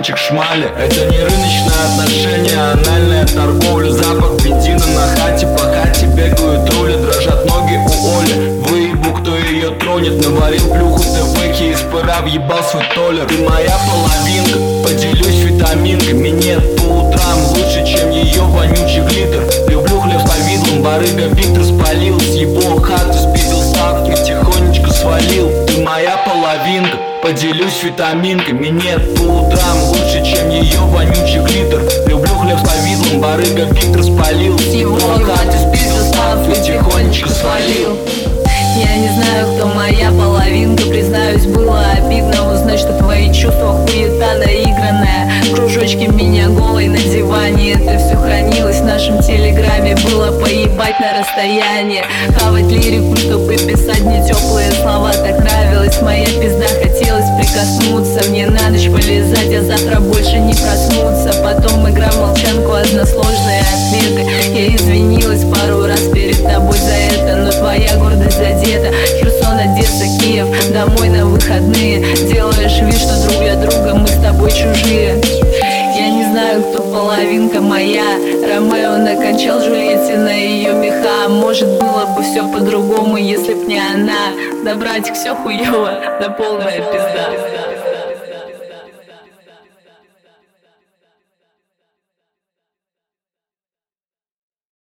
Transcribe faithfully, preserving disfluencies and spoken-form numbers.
стаканчик шмали. Это не рыночное отношение, а анальная торговля. Запах бензина на хате, по хате бегают рули. Дрожат ноги у Оли, выебу, кто ее тронет. Наварил плюху ТВки, из пыра въебал свой толер. Ты моя половинка, поделюсь витаминками. Нет, по утрам лучше, чем ее вонючий глиттер. Люблю хлеб с повидлом, барыга Виктор спалил. Съебал хату, спиздил ставки, тихонечко свалил. Ты моя половинка, поделюсь витаминками. Нет, по утрам лучше, чем ее вонючий глиттер. Люблю хлеб с повидлом, барыга Виктор спалил. Съебал хату, спиздил ставки, тихонечко свалил. Я не знаю, кто моя половинка. Признаюсь, было обидно узнать, что твои чувства хуета наигранная. Кружочки меня голой на диване. Это все хранилось в нашем телеграме. Было поебать на расстоянии. Хавать лирику, чтобы писать мне теплые слова. Так нравилась моя пизда, хотелось прикоснуться. Мне на ночь полезать, а завтра больше не проснуться. Потом игра в молчанку, односложные ответы. Я извинилась пару раз перед тобой за это, но твоя гордость задета. Херсон, Одесса, Киев, домой на выходные. Делаешь вид, что друг для друга мы с тобой чужие. Я не знаю, кто половинка моя. Ромео накончал Джульетте на ее меха. Может, было бы все по-другому, если б не она. Да, братик, все хуево, да полная пизда.